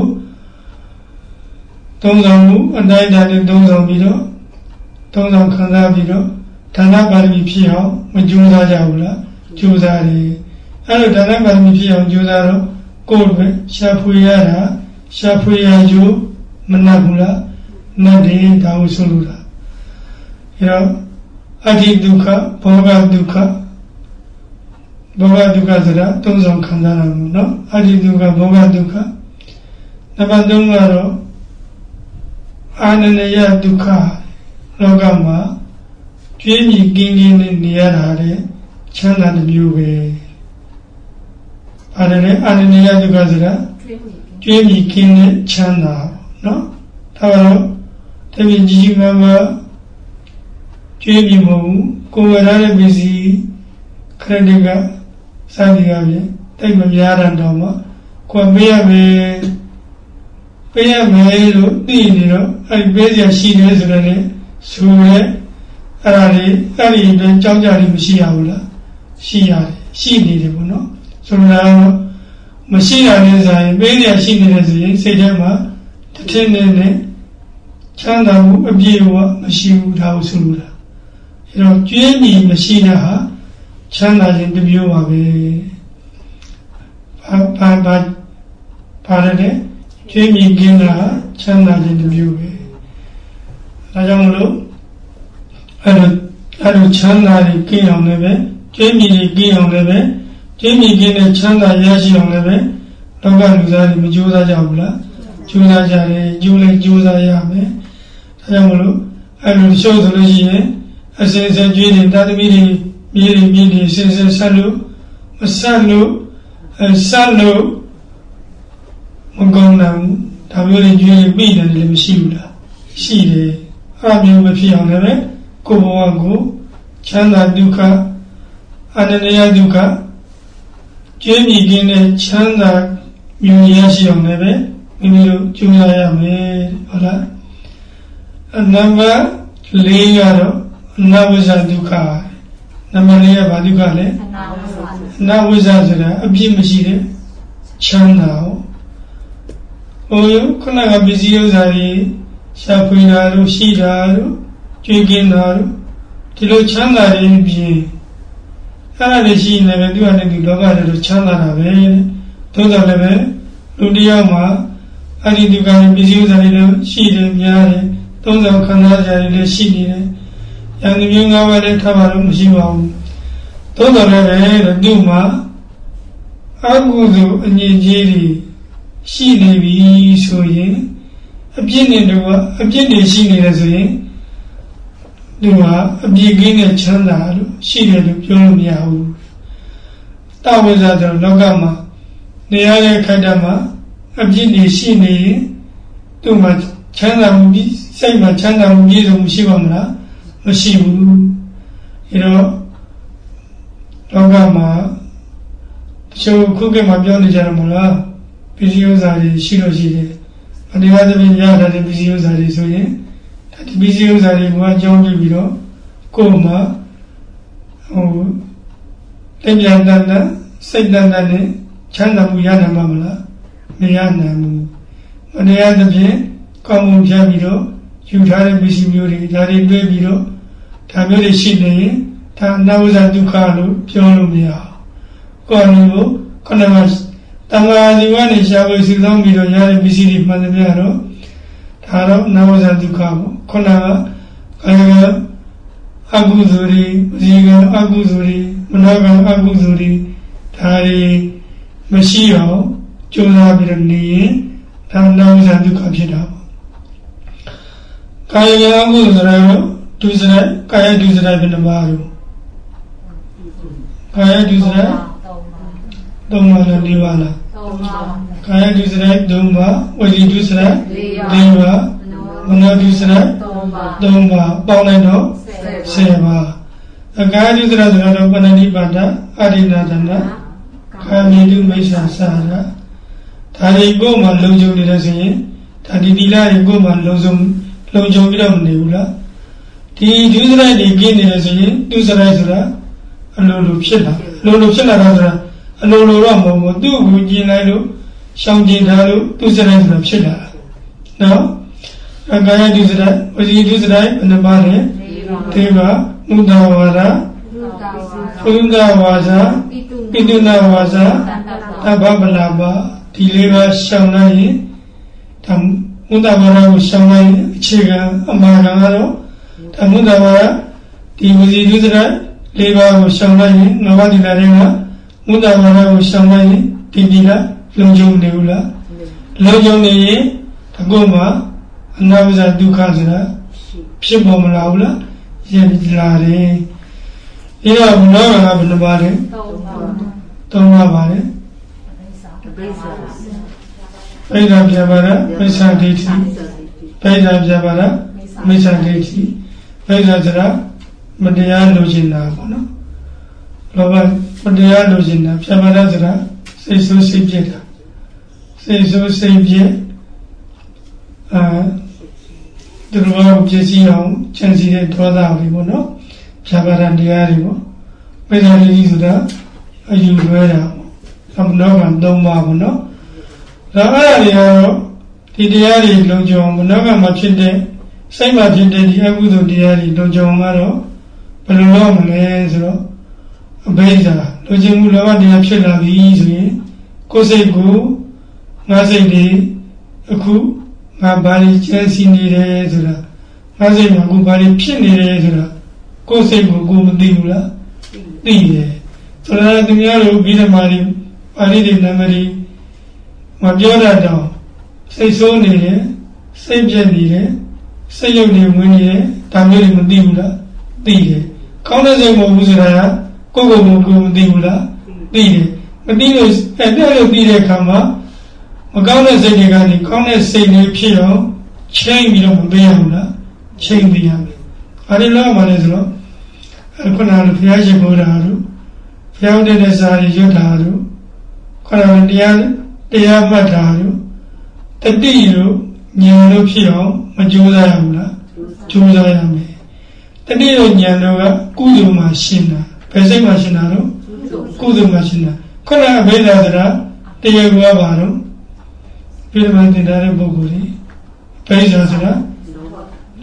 သုံးဆောင်မှုအတိုင်းအတာနဲ့သုံးဆောင်ပြီးတော့သုံးဆောင်ခံစားပြီးတော့ဒါနပါရမီဖြစ်အောင်မကြိုးစားကြဘူးလားကြိုးစားတယ်အဲ့လိုဒါနပါရမီဖြစ်အောင်ကြိုးစားတော့ကိုယ်ပဲရှာဖွေရတာရှာဖွေရကြိုးမနှက်ဘူးလားနှက်တယ်ဒါကိုဆိုလိုတာအဲတော့အတ္တိဒုက္ခဘောဂဒုက္ခဘောဂဒုက္ခဆိုတာသုံးဆောင်ခံစားရမှာနော်အတ္တိဒုက္ခဘောဂဒုက္ခနံပါတ်၃ကတော့အာနန္ဒယဒုက္ခလောကမှာကျွေးမြီကင်းကင်းနဲ့နေရတာတဲ့ချမ်းသာတစ်မျိုးပဲအဲ့ဒါနဲ့အာနန္ဒယဒုက္ခဆိုတာကျွေးမြီကင်းနဲ့ချမ်းသာနော်ဒါကတော့တပည့်ကြီးမမကျွေးမြီမဟုတ်ဘူးကိုယ်ဝယ်ထားတဲ့ပစ္စည်းခရစ်ကစာပြီးရပြီတိတ်မများတာတော့မှကိုယ်ပေးရမယ်ပေးရမယ်လို့သိနေတော့အဲ့ပေးစရာရှိတယ်ဆိုတော့လေဆိုရဲအဲ့ဒါလေးအဲ့ဒီအတွက်ကြောင်းကြလေးမရှိရဘူးလားရှိရတယ်ရှိနေတယ်ပေါ့နော်ဆိုတော့မရှိရတဲ့ဆိုင်ပေးရရှိနေတယ်ဆိုရင်စိတ်ထဲမှာတစ်ထင်းနဲ့နဲ့ချမ်းသာမှုအပြည့်အဝမရှိဘူးဒါကိုဆိုလိုတာအဲတော့ကျွေးမြီမရှိတာဟာချမ်းသာခြင်းတစ်မျိုးပါပဲဘာဘာဘာဘာလဲကျွေးမြီခြင်းကချမ်းသာခြင်းတစ်မျိုးပဲဒါကြောင့်မလို့အဲ့လိုအဲ့လိုချမ်းသာတွေကြည့်အောင်လည်းပဲကျွေးမြီတွေကြည့်အောင်လည်းပဲကျွေးမြီခြင်းနဲ့ချမ်းသာရရှိအောင်လည်းပဲလောကလူသားတွေမကြိုးစားကြဘူးလားကြိုးစားကြတယ်ကြိုးလည်းကြိုးစားရမယ်ဒါကြောင့်မလို့အဲ့လိုရှုပ်ဆိုလို့ရှိရင်အစင်စင်ကျွေးတယ်တာသမီတွေမြေတွေမြေတွေစင်စင်ဆက်လို့မဆက်လို့အဲဆက်လို့မကောင်းဘူးဒါမျိုးတွေကျွေးပြီးတယ်လည်းမရှိဘူးလားရှိတယ်အဲ့မျိုးမဖြစ်အောင်လည်းကိုယ်ဘဝကိုချမ်းသာဒုက္ခအနန္တယဒုက္ခကျွေးမြီခြင်းနဲ့ချမ်းသာမြင်ရရှိအောင်လည်းပဲမိမိတို့ကြိုးစားရမယ်ဟုတ်လားအနံပါတ်၄ကတော့အနဝိဇ္ဇဒုက္ခနံပါတ်၄ကဘာဒုက္ခလဲအနဝိဇ္ဇဆိုတာအပြည့်မရှိတဲ့ချမ်းသာဟိုခုနကပစ္စည်းဥစ္စာတွေရှာဖွေတာတို့ရှိတာတို့ကြွေးကင်းတာတို့ဒီလိုချမ်းသာရင်းပြင်အဲ့ဒါလည်းရှိနေတယ်သူကလည်းဒီလောကထဲတော့ချမ်းသာတာပဲသို့တော်လည်းပဲလူတယောက်မှာအဲ့ဒီဒုက္ခနဲ့ပစ္စည်းဥစ္စာတွေလည်းရှိတယ်များတယ်သုံးဆောင်ခံစားကြရလည်းရှိနေတယ်ယန္တမျိုးငါးပါးလည်းထားပါလို့မရှိပါဘူးသို့တော်လည်းပဲသူ့မှာအကုသိုလ်အငြိကြီးတွေရှိနေပြီဆိုရင်အပြစ်နဲ့တော့အပြစ်တွေရှိနေတယ်ဆိုရင်ဒီမှာအပြစ်ကင်းတဲ့ချမ်းသာလို့ရှိတယ်လို့ပြောလို့မရဘူးတဝိဇ္ဇာဆိုလောကမှာနေရာရဲ့ခိုက်တာမှာအပြစ်တွေရှိနေရင်သူ့မှာချမ်းသာမှုပြီးစိတ်မှာချမ်းသာမှုပြည့်စုံမှုရှိပါမလားမရှိဘူးအဲတော့လောကမှာတချို့ခုခေတ်မှာပြောနေကြတယ်မလားပစ္စည်းဥစ္စာတွေရှိလို့ရှိတယ်အနိဝသဖြင့်ရထားတဲ့ပစ္စည်းဥစ္စာတွေဆိုရင်ဒီပစ္စည်းဥစ္စာတွေကိုအကြောင်းပြုပြီးတော့ကိုယ်မှာဟိုတင်ပြန်တန်တန်စိတ်တန်တန်နဲ့ချမ်းသာမှုရနိုင်မှာမလားမရနိုင်ဘူးမတရားသဖြင့်ကောင်းမှုပြပြီးတော့ယူထားတဲ့ပစ္စည်းမျိုးတွေဒါတွေတွေးပြီးတော့ဒါမျိုးတွေရှိနေရင်ဒါအနာဝဇ္ဇဒုက္ခလို့ပြောလို့မရဘူးကိုယ်ကိုခဏမှတမ္မာဒီဝနဲ့ရှားဖို့စုဆောင်ပြီးတော့ရတဲ့ပစ္စည်းတွေမှန်သမျှတော့ဒါတော့နာဝဇ္ဇဒုက္ခပေါ့ခုနကကာယကအကုသိုလ်တွေဝစီကအကုသိုလ်တွေမနောကအကုသိုလ်တွေဒါတွေမရှိအောင်ကြိုးစားပြီးတော့နေရင်ဒါနာဝဇ္ဇဒုက္ခဖြစ်တာပေါ့ကာယကအကုသိုလ်ဆိုတာတော့ဒုစရိုက်ကာယဒုစရိုက်ဘယ်နှပါးလို့ကာယဒုစရိုက်သုံးပါးလား၄ပါးလားသုံးပါးကာယဒုစရိုက်သုံးပါးဝစီဒုစရိုက်၄ပါးမနောဒုစရိုက်သုံးပါးပေါင်းလိုက်တော့ဆယ်ပါးအကာယဒုစရိုက်ဆိုတော့ပဏ္ဏိပါဒအရိဏသနာကာမေတုမိစ္ဆာစာရဒါတွေကိုမှလုံခြုံနေတယ်ဆိုရင်ဒါဒီတိလာတွေကိုမှလုံခြုံလုံခြုံပြီးတော့မနေဘူးလားဒီဒုစရိုက်တွေกินနေတယ်ဆိုရင်ဒုစရိုက်ဆိုတာအလိုလိုဖြစ်လာအလိုလိုဖြစ်လာတာဆိုတာအလိုလိုတော့မဟုတ်ဘူးသူ့ကိုကျင်လိုက်လို့ရှောင်ကျင်ထားလို့ဒုစရိုက်ဆိုတာဖြစ်လာတာနော်အကာယဒုစရိုက်ဝစီဒုစရိုက်ဘယ်နှပါးလဲတေဝမုဒ္ဒဝါဒဘုဒ္ဓဝါစာပိတုနာဝါစာတဗ္ဗပလာပါဒီလေးပါးရှောင်လိုက်ရင်ဒါမုဒ္ဒဝါဒကိုရှောင်လိုက်ရင်အခြေခံအမှားကကတော့ဒါမုဒ္ဒဝါဒဒီဝစီဒုစရိုက်လေးပါးကိုရှောင်လိုက်ရင်ငါးပါးဒီလာတွေကမုဒ္ဒဝါဒကိုရှောင်လိုက်ရင်ဒီဒီလာလုံခြုံနေဘူးလားလုံခြုံနေရင်အခုမှအနာဝဇ္ဇဒုက္ခဆိုတာဖြစ်ပေါ်မလာဘူးလားရည်လာတယ်ဒီတော့ဘုရားကဘယ်နှပါလဲသုံးပါးပါလေပိဋကပြပါဒမိစ္ဆာဒိဋ္ဌိပိဋကပြပါဒမိစ္ဆာဒိဋ္ဌိပိဋကဆိုတာမတရားလိုချင်တာပေါ့နော်လောဘမတရားလိုချင်တာပြပါဒဆိုတာစိတ်ဆိုးစိတ်ပြည့်တာစိတ်ဆိုးစိတ်ပြည့်အာဒီလိုမျိုးပြည့်စည်အောင်ချမ်းစီတဲ့ဒေါသတွေပေါ့နော်ပြပါဒတရားတွေပေါ့ပိဋကဒိဋ္ဌိဆိုတာအယူလွဲတာပေါ့သမနောကသုံးပါပေါ့နော်ဒါအဲ့ဒါတွေကတော့ဒီတရားတွေလုံခြုံမနောကမှာဖြစ်တဲ့စိတ်မှာဖြစ်တဲ့ဒီအကုသိုလ်တရားတွေလုံခြုံကတော့ဘယ်လိုလုပ်မလဲဆိုတော့အဘိဓါလူချင်းမှုလောဘတရားဖြစ်လာပြီဆိုရင်ကိုယ်စိတ်ကိုငါစိတ်တွေအခုငါဘာတွေကျန်စီနေတယ်ဆိုတာငါစိတ်မှာအခုဘာတွေဖြစ်နေတယ်ဆိုတာကိုယ်စိတ်ကိုကိုယ်မသိဘူးလားသိတယ်ဆိုတော့သူများတို့ပြီးတဲ့မှာဒီပါဠိတွေနာမည်မပြောတတ်တော့စိတ်ဆိုးနေတယ်စိတ်ပြည့်နေတယ်စိတ်ရုပ်တွေဝင်နေတယ်ဒါမျိုးတွေမသိဘူးလားသိတယ်ကောင်းတဲ့စိတ်မဟုတ်ဘူးဆိုတာကိုယ့်ကိုယ်ကိုယ်မသိဘူးလားသိတယ်မသိလို့အဲ့ဒါလို့ပြီးတဲ့အခါမှာမကောင်းတဲ့စိတ်တွေကနေကောင်းတဲ့စိတ်တွေဖြစ်အောင်ချိန်ပြီးတော့မပေးရဘူးလားချိန်ပေးရမယ်အဲဒီလောက်ပါလေဆိုတော့ခုနကဘုရားရှင်ဘုရားတို့ဘုရားတဲ့စာရီရွတ်တာတို့ခုနကတရားတရားမှတ်တာတို့တတိတို့ဉာဏ်တို့ဖြစ်အောင်မကြိုးစားရဘူးလားကြိုးစားရမယ်တတိတို့ဉာဏ်တို့ကကုသိုလ်မှာရှင်းတာဘယ်စိတ်မှာရှင်းတာတော့ကုသိုလ်မှာရှင်းတာခုနကအဘိဓါဆိုတာတရားကပါတော့ပြိဋ္ဌာန်တင်တဲ့ပုဂ္ဂိုလ်ကြီးဘိဓါဆိုတာ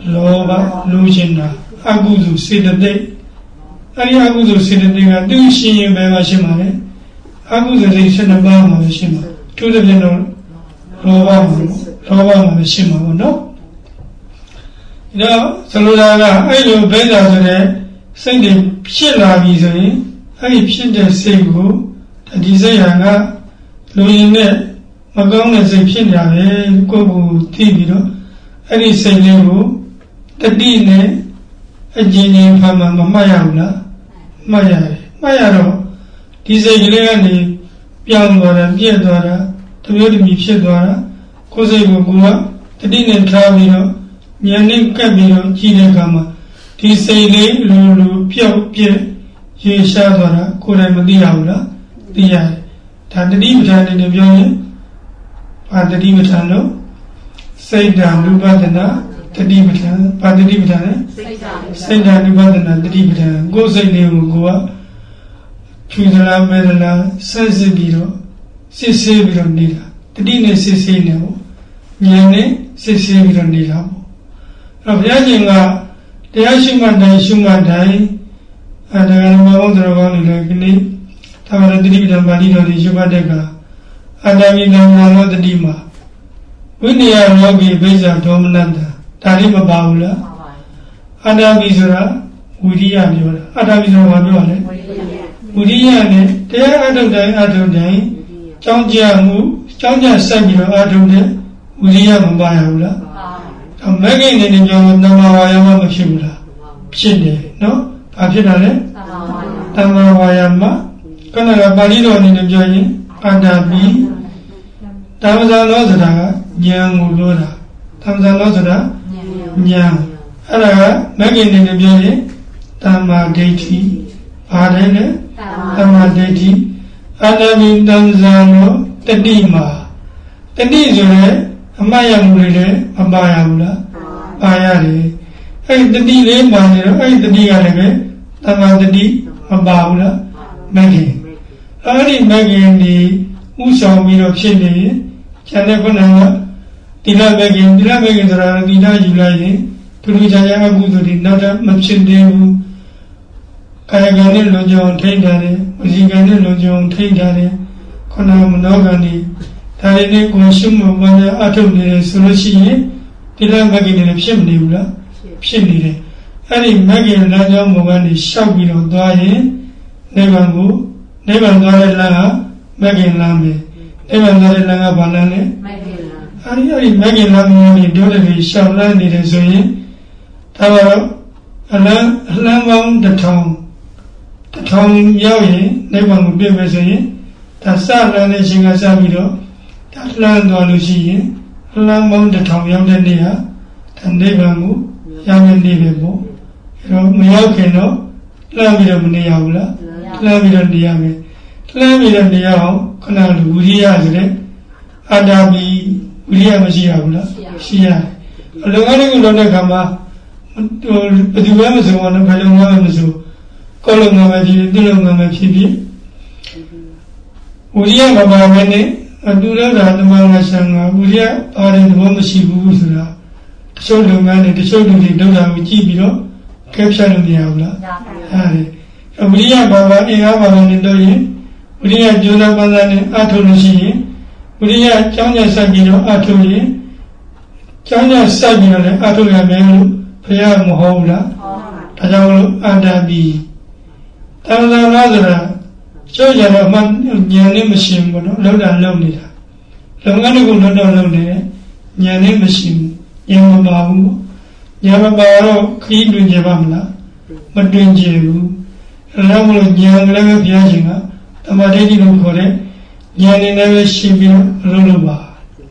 လောဘလိုချင်တာအကုသိုလ်စေတသိက်အဲ့ဒီအကုသိုလ်စေတသိက်ကသူရှင်ရင်ပဲမှာရှိမှာလေအကုသိုလ်စိတ်၁၂ပါးမှာပဲရှိမှာသူတပြည့်တော့လောဘမှာလောဘမှာပဲရှိမှာပေါ့နော်ဒါဆိုလိုတာကအဲ့လိုဘဲသာဆိုတဲ့စိတ်တွေဖြစ်လာပြီဆိုရင်အဲ့ဒီဖြစ်တဲ့စိတ်ကိုဒီစိတ်ဟာကလူရင်းနဲ့မကောင်းတဲ့စိတ်ဖြစ်နေတာပဲကိုယ့်ကိုယ်သိပြီးတော့အဲ့ဒီစိတ်လေးကိုတတိနဲ့အကျဉ်းချင်းဖမ်းမှမမှတ်ရဘူးလားမှတ်ရတယ်မှတ်ရတော့ဒီစိတ်ကလေးကနေပြောင်းသွားတာပြည့်သွားတာတမျိုးတမီဖြစ်သွားတာကိုယ်စိတ်ကိုကိုယ်ကတတိနဲ့ထားပြီးတော့ဉာဏ်နဲ့ကပ်ပြီးတော့ကြည့်တဲ့အခါမှာဒီစိတ်လေးလိုလိုပြောက်ပြည့်ရေရှားသွားတာကိုယ်တိုင်မသိရဘူးလားသိရတယ်ဒါတတိပဋ္ဌာန်နဲ့ပြောရင်ဘာတတိပဋ္ဌာန်လို့စိတ်ဓာနုပဒနာတတိပဋ္ဌာန်ဘာတတိပဋ္ဌာန်လဲစိတ်ဓာနုပဒနာတတိပဋ္ဌာန်ကိုယ်စိတ်လေးကိုကိုယ်ကဖြူသလားမဲသလားဆန်းစစ်ပြီးတော့စစ်ဆေးပြီးတော့နေတာတတိနဲ့စစ်ဆေးနေပေါ့ဉာဏ်နဲ့စစ်ဆေးပြီးတော့နေတာပေါ့အဲ့တော့ဘုရားရှင်ကတရားရှိမှတိုင်းရှိမှတိုင်းအဲဒါကလည်းမဟုတ်တော်ကောင်းနေလေဒီနေ့သာဝရတတိပဋ္ဌာန်ပါဠိတော်ကြီးရှိမှတဲ့ကအတ္တမိနာနောတတိမှာဝိနည်းရောဂီဘိဇာဒေါမနတ္တဒါလေးမပါဘူးလားအတ္တမိဆိုတာဝိရိယပြောတာအတ္တမိဆိုတာဘာပြောလဲဝိရိယနဲ့တရားအထုတ်တိုင်းအထုတ်တိုင်းကြောင်းကြမှုကြောင်းကြဆက်ပြီးတော့အထုတ်တဲ့ဝိရိယမပါရဘူးလားဒါမဂ္ဂင်နေနေပြောတော့တမ္မာဝါယာမမဖြစ်ဘူးလားဖြစ်တယ်နော်ဘာဖြစ်တာလဲတမ္မာဝါယာမခဏကပါဠိတော်အနေနဲ့ပြောရင်အတ္တမိဓမ္မဇာလောဆိုတာကဉာဏ်ကိုပြောတာဓမ္မဇာလောဆိုတာဉာဏ်အဲ့ဒါကမဂ္ဂင်နေနဲ့ပြောရင်တမ္မာဒိဋ္ဌိဘာလဲလဲတမ္မာဒိဋ္ဌိအတ္တမိတမ္ဇာလောတတိမှာတတိဆိုရဲအမှတ်ရမှုတွေလည်းမပါရဘူးလားပါရတယ်အဲ့ဒီတတိလေးပါနေတော့အဲ့ဒီတတိကလည်းပဲတမ္မာတတိမပါဘူးလားမဂ္ဂင်အဲ့ဒီမဂ္ဂင်ဒီဥဆောင်ပြီးတော့ဖြစ်နေရင်ကျန်တဲ့ခုနကတိလမဂ္ဂင်တိလမဂ္ဂင်ဆိုတာတိလယူလိုက်ရင်ထူးထူးခြားခြားအကုသိုလ်တွေနောက်တော့မဖြစ်သေးဘူးကာယကံနဲ့လုံခြုံထိန်းထားတယ်ဝစီကံနဲ့လုံခြုံထိန်းထားတယ်ခုနကမနောကံတွေဒါတွေနဲ့ကိုယ်ရှုမှတ်ပါးအထုတ်နေတယ်ဆိုလို့ရှိရင်တိလမဂ္ဂင်တွေဖြစ်မနေဘူးလားဖြစ်နေတယ်အဲ့ဒီမဂ္ဂင်လမ်းကြောင်းဘုံကနေရှောက်ပြီးတော့သွားရင်နိဗ္ဗာန်ကိုနိဗ္ဗာန်သွားတဲ့လမ်းကမဂ္ဂင်လမ်းပဲနိဗ္ဗာန်သွားတဲ့လမ်းကဘာလမ်းလဲမဂ္ဂင်လမ်းအဲ့ဒီအဲ့ဒီမဂ္ဂင်လမ်းမျိုးတွေတို့တွေရှောက်လန်းနေတယ်ဆိုရင်ဒါကတော့အလန်းအလန်းပေါင်းတစ်ထောင်တစ်ထောင်ရောက်ရင်နိဗ္ဗာန်ကိုပြည့်မယ်ဆိုရင်ဒါစလန်းတဲ့ရှင်ကစပြီးတော့ဒါလန်းသွားလို့ရှိရင်အလန်းပေါင်းတစ်ထောင်ရောက်တဲ့နေ့ဟာဒါနိဗ္ဗာန်ကိုရောက်တဲ့နေ့ပဲပေါ့အဲ့တော့မရောက်ခင်တော့လမ်းပြီးတော့မနေရဘူးလားလမ်းပြီးတော့နေရမယ်လမ်းပြီးတော့နေရအောင်ခဏလိုဝိရိယဆိုတဲ့အတ္တမီဝိရိယမရှိရဘူးလားရှိရတယ်အလုံးအလုံးကိုလုပ်တဲ့အခါမှာဟိုဘယ်သူမှမဆိုတော့ဘယ်လိုမှမဆိုကောလုံးငါမဖြစ်သူ့လုံးငါမဖြစ်ဖြစ်ဝိရိယမပါဘဲနဲ့အတူတူတာတမန်ငါဆံငါဝိရိယအားတဲ့ဘောမရှိဘူးဆိုတာတချို့လုပ်ငန်းတွေတချို့လူတွေလုပ်တာကိုကြည့်ပြီးတော့ကဲဖြတ်လို့မရဘူးလားဟုတ်တယ်ဝိရိယဘာဝအင်အားဘာဝနဲ့တော့ရင်ဝိရိယကြိုးစားပန်းစားနဲ့အထုလို့ရှိရင်ဝိရိယကြောင်းကြဆက်ပြီးတော့အထုရင်ကြောင်းကြဆက်ပြီးတော့လည်းအထုရမယ်လို့ဘုရားမဟုတ်ဘူးလားဒါကြောင့်လို့အတ္တပိတဏ္ဍာနာဆိုတာကျိုးကြတော့မှဉာဏ်နဲ့မရှင်းဘူးနော်လောက်တာလောက်နေတာလုပ်ငန်းတွေကိုလောက်တော့လုပ်နေတယ်ဉာဏ်နဲ့မရှင်းဘူးဉာဏ်မပါဘူးဉာဏ်မပါတော့ခရီးတွင်ကြပါမလားမတွင်ကြဘူးအဲဒါမလို့ဉာဏ်လည်းပဲဘုရားရှင်ကတမ္မာဒိဋ္ဌိလို့ခေါ်တဲ့ဉာဏ်နဲ့လည်းရှင်းပြီးတော့လုပ်လို့ပါ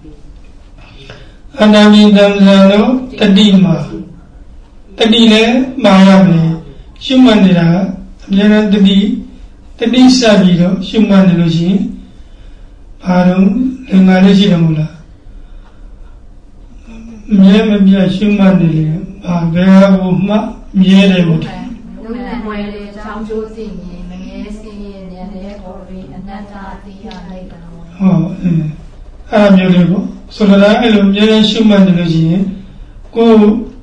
အတ္တမိတမ္ဇာလောတတိမှာတတိလည်းမှာရမယ်ရှုမှတ်နေတာကအများနဲ့တတိတတိစပြီးတော့ရှုမှတ်နေလို့ရှိရင်ဘာတော့လင်္ကာလေးရှိတယ်မို့လားမြဲမပြတ်ရှုမှတ်နေလေဘာဘယ်ဟာကိုမှမြဲတယ်မို့တယ်ဘုရားဝယ်လေချောင်းကျိုးစီရင်မငယ်စီရင်ဉာဏ်ရဲ့ပေါ်ပြီးအနတ္တတရားလိုက်တာဟုတ်အဲ့ဒါမျိုးလေးပေါ့ဆိုတော့အဲ့လိုမြဲရှုမှတ်နေလို့ရှိရင်ကိုတ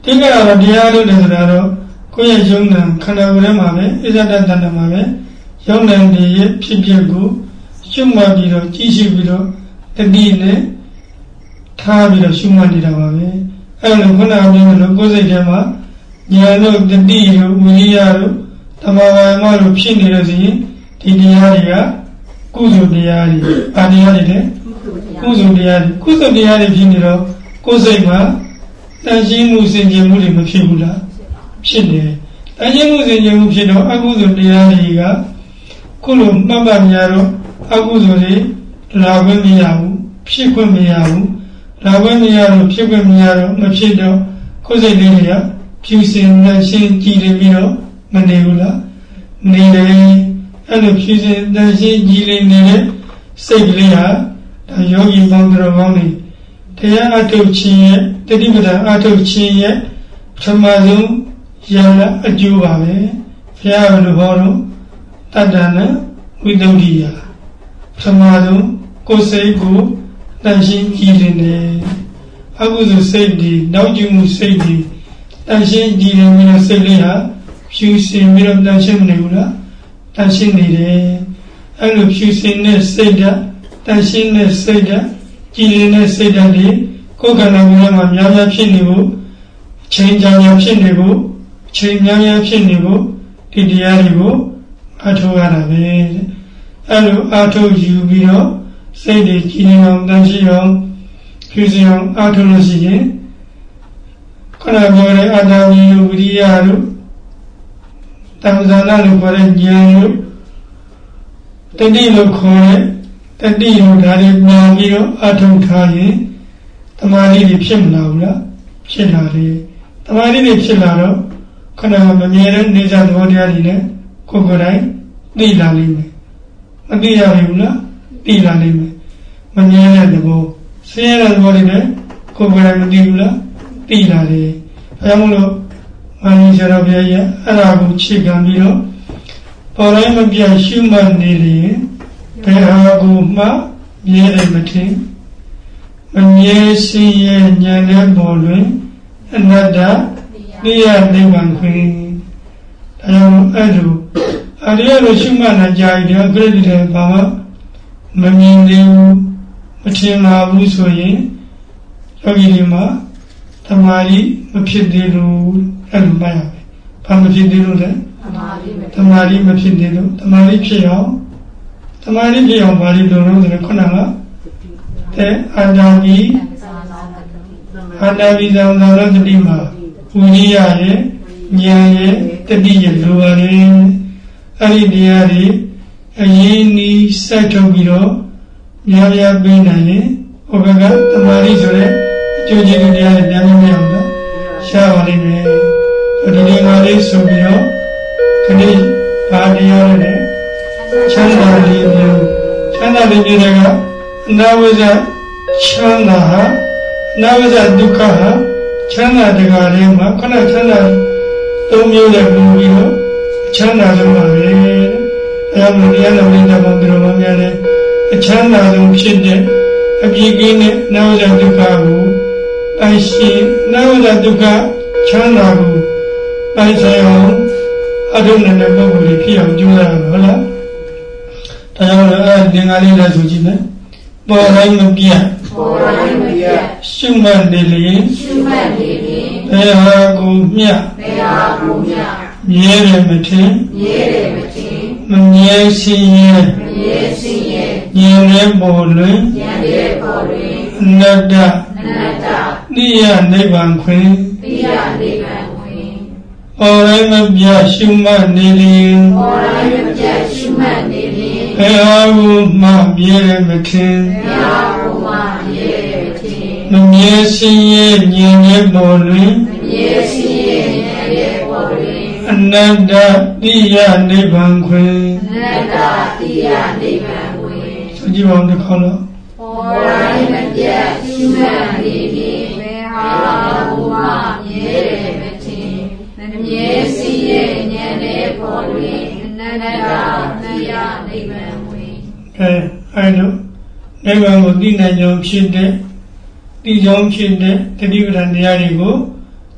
တိကကတော့တရားလို့လည်းဆိုတာတော့ကိုယ့်ရဲ့ယုံနာခန္ဓာကိုယ်ထဲမှာပဲအစ္ဆဒတဏ္ဍမှာပဲယုံနာတွေရဲ့ဖြစ်ဖြစ်ကိုရှုမှတ်ပြီးတော့ကြည့်ရှုပြီးတော့တတိနဲ့ထားပြီးတော့ရှုမှတ်နေတာပါပဲအဲလိုခုနကပြောလို့ကိုယ်စိတ်ထဲမှာဉာဏ်တို့တတိတို့ဝိရိယတို့သမာဝါယမတို့ဖြစ်နေလို့ဆိုရင်ဒီတရားတွေကကုသိုလ်တရားတွေအာတရားတွေလည်းကုသိုလ်တရားတွေကုသိုလ်တရားတွေဖြစ်နေတော့ကိုယ်စိတ်မှာတန်ရှင်းမှုစင်ကြယ်မှုတွေမဖြစ်ဘူးလားဖြစ်တယ်တန်ရှင်းမှုစင်ကြယ်မှုဖြစ်တော့အကုသိုလ်တရားတွေကခုလိုမှတ်မှတ်များတော့အကုသိုလ်တွေလာခွင့်မရဘူးဖြစ်ခွင့်မရဘူးလာခွင့်မရတော့ဖြစ်ခွင့်မရတော့မဖြစ်တော့ကိုယ်စိတ်လေးတွေကဖြူစင်တန်ရှင်းကြည်လင်ပြီးတော့မနေဘူးလားနေတယ်အဲ့လိုဖြူစင်တန်ရှင်းကြည်လင်နေတဲ့စိတ်ကလေးဟာဒါယောဂီပေါင်းတော်ကောင်းတွေတရားအထုတ်ခြင်းရဲ့တတိပဒအထုတ်ခြင်းရဲ့ပထမဆုံးရလအကျိုးပါပဲဘုရားလိုဟောတော့တတ္တနာဝိတ္တုဒ္ဓိယပထမဆုံးကိုယ်စိတ်ကိုတန်ရှင်းကြည်လင်တယ်အကုသိုလ်စိတ်ဒီနောက်ကျမှုစိတ်ဒီတန်ရှင်းကြည်လင်ပြီးတော့စိတ်လေးဟာဖြူစင်ပြီးတော့တန်ရှင်းမနေဘူးလားတန်ရှင်းနေတယ်အဲ့လိုဖြူစင်တဲ့စိတ်ဓာတ်တန်ရှင်းတဲ့စိတ်ဓာတ်ကြည်လင်တဲ့စိတ်ဓာတ်တွေကိုယ်ခန္ဓာကိုယ်မှာများများဖြစ်နေဖို့ချိန်ကြာကြာဖြစ်နေဖို့ချိန်များများဖြစ်နေဖို့ဒီတရားတွေကိုအထောက်ရတာပဲအဲ့လိုအထောက်ယူပြီးတော့စိတ်တွေကြည်လင်အောင်တန်ရှင်းအောင်ဖြူစင်အောင်အထောက်လို့ရှိရင်ခန္ဓာကိုယ်ရဲ့အာတာဝိယဝိရိယတို့တမ္ပဇာနာလို့ခေါ်တဲ့ဉာဏ်တို့တတိလို့ခေါ်တဲ့တတိယဓာတ်တွေမြောင်ပြီးတော့အထောက်ထားရင်တမာတိတွေဖြစ်မလာဘူးလားဖြစ်လာတယ်တမာတိတွေဖြစ်လာတော့ခန္ဓာမမြဲတဲ့နေစာသဘောတရားတွေနဲ့ကိုယ်ကိုယ်တိုင်သိလာလိမ့်မယ်မသိရဘူးလားသိလာလိမ့်မယ်မမြဲတဲ့သဘောဆင်းရဲတဲ့သဘောတွေနဲ့ကိုယ်ကိုယ်တိုင်မသိဘူးလားသိလာတယ်အဲဒါမို့လို့မင်းဆရာတော်ဘုရားရဲ့အဲ့ဒါကိုခြေခံပြီးတော့ပေါ်တိုင်းမပြတ်ရှုမှတ်နေရင်ဘယ်ဟာကိုမှမြဲတယ်မထင်မမြဲရှိရဲ့ဉာဏ်နဲ့ပေါ်လွင်အနတ္တနိယနိဗ္ဗာန်ခွင်ဒါကြောင့်အဲ့လိုအရိယလိုရှုမှတ်နေကြတယ်အကြိတ်တွေဘာမှမမြင်သေးဘူးမထင်လာဘူးဆိုရင်ယောဂီတွေမှာသမာဓိမဖြစ်သေးလို့အဲ့လိုမှတ်ရမယ်ဘာမဖြစ်သေးလို့လဲသမာဓိမဖြစ်သေးလို့သမာဓိဖြစ်အောင်သမာဓိဖြစ်အောင်ဘာလို့လုပ်လို့လဲခုနကတဲ့အာတာဝိအာတာဝိဇံသာရတတိမှာဝိရိယရဲ့ဉာဏ်ရဲ့တတိရဲ့လိုပါတယ်အဲ့ဒီတရားတွေအရင်နီးစိုက်ထုတ်ပြီးတော့များများပေးနိုင်ရင်ဟိုဘက်ကသမာဓိဆိုတဲ့အကျိုးကျေးဇူးတရားတွေများများမရအောင်လားရှားပါလိမ့်မယ်ဒီနေ့ငါလေးဆိုပြီးတော့ခဏဘာတရားလဲချမ်းသာလေးမျိုးချမ်းသာလေးမျိုးတွေကအနာဝိဇ္ဇချမ်းသာဟာအနာဝိဇ္ဇဒုက္ခဟာချမ်းသာတရားတွေမှာခဏချမ်းသာသုံးမျိုးနဲ့ပြီးပြီးတော့ချမ်းသာဆုံးပါပဲအဲဒါမျိုးတရားတော်လေးတောင်းပြီးတော့များလဲအချမ်းသာဆုံးဖြစ်တဲ့အပြည့်ကင်းတဲ့နာဝိဇ္ဇဒုက္ခကိုအရှင်နာဝိဇ္ဇဒုက္ခချမ်းသာကိုပိုင်ဆိုင်အောင်အထုံးနေတဲ့ပုဂ္ဂိုလ်တွေဖြစ်အောင်ကြိုးစားရမှာဟုတ်လားဒါကြောင့်လည်းအဲဒီငါလေးလည်းဆိုကြည့်မယ်ပေါ်တိုင်းမပြတ်ပေါ်တိုင်းမပြတ်ရှုမှတ်နေလေရှုမှတ်နေလေဘယ်ဟာကိုမြတ်ဘယ်ဟာကိုမြတ်မြဲတယ်မထင်မြဲတယ်မထင်မမြဲရှိရဲ့မမြဲရှိရဲ့ဉာဏ်နဲ့ပေါ်လွင်ဉာဏ်နဲ့ပေါ်လွင်အနတ္တအနတ္တနိယနိဗ္ဗာန်ခွင်နိယနိဗ္ဗာန်ခွင်ပေါ်တိုင်းမပြတ်ရှုမှတ်နေလေပေါ်တိုင်းမပြတ်ရှုမှတ်နေလေဘယ်ဟာကိုမှမြဲတယ်မထင်ဘယ်ဟာကိုမှမြဲတယ်မထင်မမြဲရှိရဲ့ဉာဏ်နဲ့ပေါ်လွင်မမြဲရှိရဲ့ဉာဏ်နဲ့ပေါ်လွင်အနတ္တတိယနိဗ္ဗာန်ခွင်အနတ္တတိယနိဗ္ဗာန်ခွင်ဆိုကြည့်ပါဦးတစ်ခေါက်တော့ပေါ်တိုင်းမပြတ်ရှုမှတ်နေလေဘယ်ဟာကိုမှမြဲတယ်မထင်မမြဲရှိရဲ့ဉာဏ်နဲ့ပေါ်လွင်အနတ္တတိယနိဗ္ဗာန်ခွင်အဲအဲ့လိုနိဗ္ဗာန်ကိုသိနိုင်ကြောင်းဖြစ်တဲ့သိကြောင်းဖြစ်တဲ့တတိပဌာန်တရားတွေကို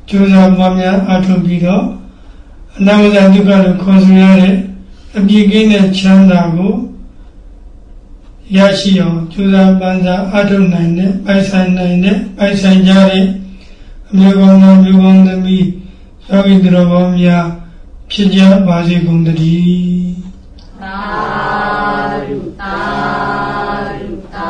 ကျိုးစားပွားများအားထုတ်ပြီးတော့အနတ္တဒုက္ခလို့ခေါ်ဆိုရတဲ့အပြည့်ကင်းတဲ့ချမ်းသာကိုရရှိအောင်ကျိုးစားပန်းစားအားထုတ်နိုင်တဲ့ပိုင်ဆိုင်နိုင်တဲ့ပိုင်ဆိုင်ကြတဲ့အမျိုးကောင်းသောမျိုးကောင်းသမီးယောဂီသူတော်ကောင်းများဖြစ်ကြပါစေကုန်သတည်းသာဓုသာဓုသာ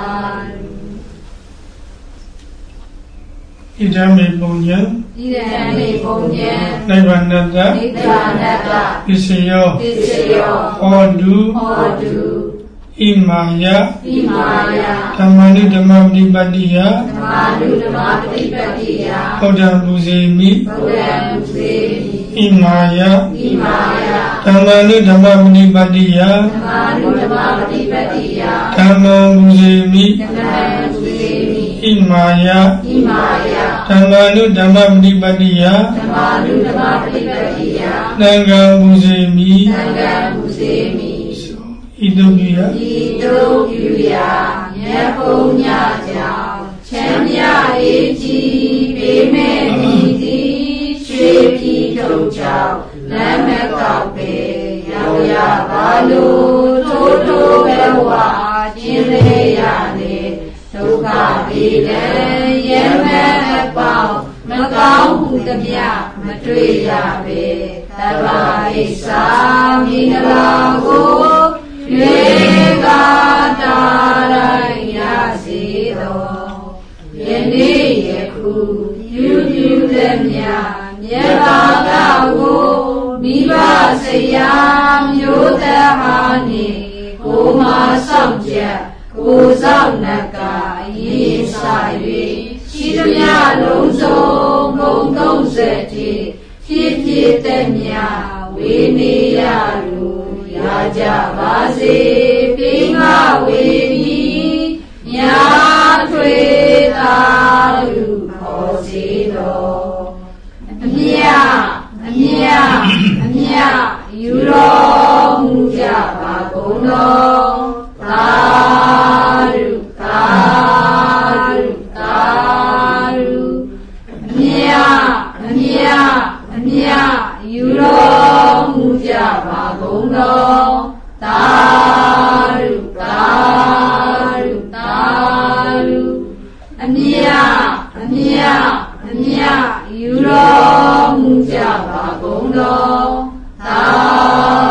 ဓုဣဒံမေပုံညံဣဒံမေပုံညံနိဗ္ဗာနတ္တနိဗ္ဗာနတ္တပစ္စယောပစ္စယောဟောတုဟောတုဣမာယဣမာယဓမ္မနုဓမ္မပฏิပတ္တိယဓမ္မနုဓမ္မပฏิပတ္တိယဘုဒ္ဓံပူဇေမိဘုဒ္ဓံပူဇေမိဣမာယဣမာယဓမ္မနုဓမ္မပฏิပတ္တိယဓမ္မနုဓမ္မပฏิပတ္တိယဓမ္မံပူဇေမိဓမ္မံပူဇေမိဣမာယဣမာယဓမ္မနုဓမ္မပฏิပတ္တိယဓမ္မနုဓမ္မပฏิပတ္တိယသံဃံပူဇေမိသံဃံပူဇေမိဣတုပိယဣတုပိယမြတ်ဘုံညကြောင့်ချမ်းမြအေးကြီးပေးမဲ့မိသည်ရွှေပြည်ထုတ်ကြောင့်လမ်းမကောက်ပေရောက်ရပါလို့ထိုးထိုးဘဝကျင်းလေရလေဒုက္ခပြည်တဲ့ရဲမဲ့အပေါင်းမကောင်းမှုသမျှမတွေ့ရပေသဗ္ဗဣစ္ဆာမိဂလာကိုရေကာတာရရစေသောယနေ့ယခုပြုပြုလက်မြမြတ်ဘာသာကိုမိဘဆရာမျိုးတဟာနှင့်ကိုမဆောင်ချက်ကိုဆောင်နကရေးစား၍ရှိသမျှလုံးစုံဘုံသုံးဆက်ဖြစ်ဖြစ်တဲ့မြဝေနေရလို့ရကြပါစေပိငါဝေဒီညာထွေသာလူခေါ်စေတော်အမြအမြအမြယူတော်မူကြပါကုန်တော်သာဓုသာဓုသာဓုအမြအမြအမြယူတော်မူကြပါကုန်တော်သာဓုသာဓုသာဓုအမြအမြအမြယူတော်မူကြပါကုန်တော်သာ